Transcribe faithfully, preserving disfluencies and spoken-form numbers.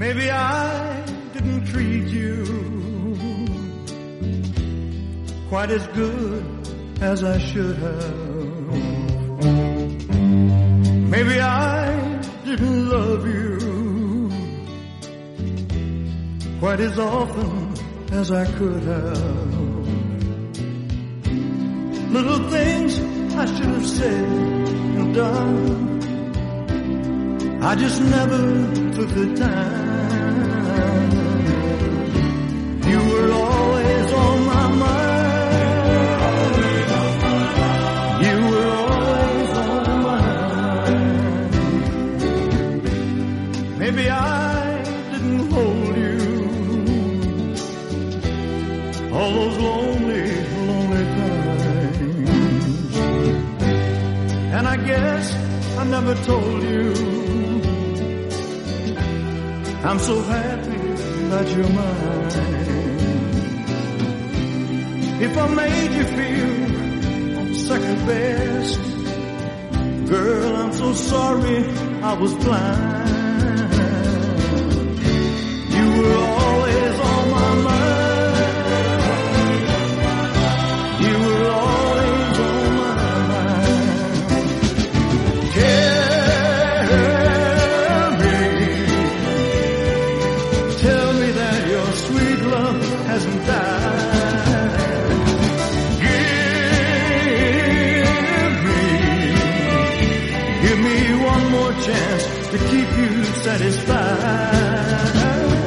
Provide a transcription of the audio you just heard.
Maybe I didn't treat you quite as good as I should have. Maybe I didn't love you quite as often as I could have. Little things I should have said and done, I just never took the time. You were always on my mind. You were always on my mind. Maybe I didn't hold you all those lonely, lonely times. And I guess I never told you I'm so happy that you're mine. If I made you feel second best, girl, I'm so sorry I was blind. You were always on my mind. You were always on my mind. Yeah. Hasn't died. Give me, give me one more chance to keep you satisfied.